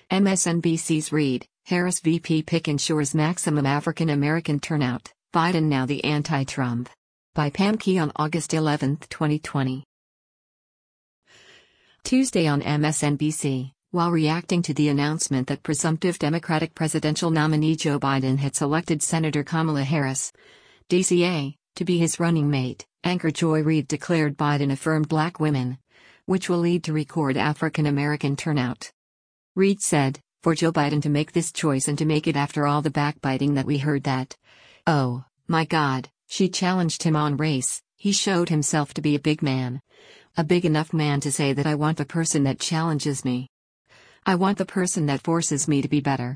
MSNBC's Reid, Harris VP pick ensures maximum African American turnout, Biden now the anti-Trump. By Pam Key on August 11, 2020. Tuesday on MSNBC, while reacting to the announcement that presumptive Democratic presidential nominee Joe Biden had selected Senator Kamala Harris, DCA, to be his running mate, anchor Joy Reid declared Biden affirmed black women, which will lead to record African American turnout. Reid said, for Joe Biden to make this choice and to make it after all the backbiting that we heard that, oh, my God, she challenged him on race, he showed himself to be a big man. A big enough man to say that I want the person that challenges me. I want the person that forces me to be better.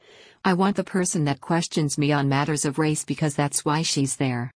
I want the person that questions me on matters of race because that's why she's there.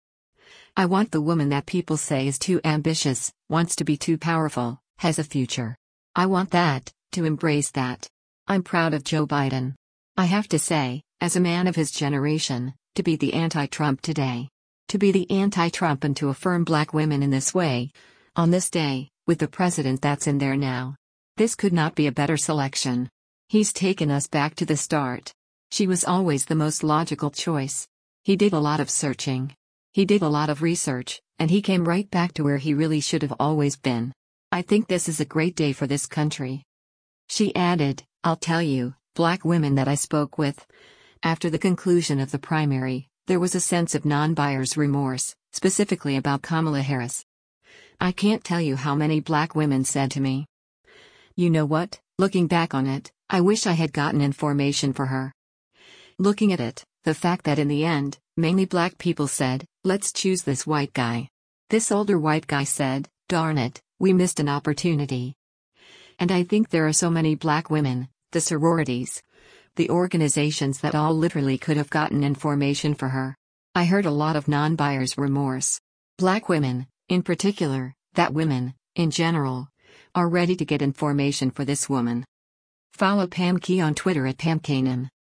I want the woman that people say is too ambitious, wants to be too powerful, has a future. I want that, to embrace that. I'm proud of Joe Biden. I have to say, as a man of his generation, to be the anti-Trump today. To be the anti-Trump and to affirm black women in this way, on this day, with the president that's in there now. This could not be a better selection. He's taken us back to the start. She was always the most logical choice. He did a lot of searching. He did a lot of research, and he came right back to where he really should have always been. I think this is a great day for this country. She added, I'll tell you, black women that I spoke with. After the conclusion of the primary, there was a sense of non-buyer's remorse, specifically about Kamala Harris. I can't tell you how many black women said to me, you know what, looking back on it, I wish I had gotten information for her. Looking at it, the fact that in the end, mainly black people said, let's choose this white guy. This older white guy said, darn it, we missed an opportunity. And I think there are so many black women, the sororities, the organizations that all literally could have gotten information for her. I heard a lot of non-buyer's remorse. Black women, in particular, that women, in general, are ready to get information for this woman. Follow Pam Key on Twitter at PamKanan.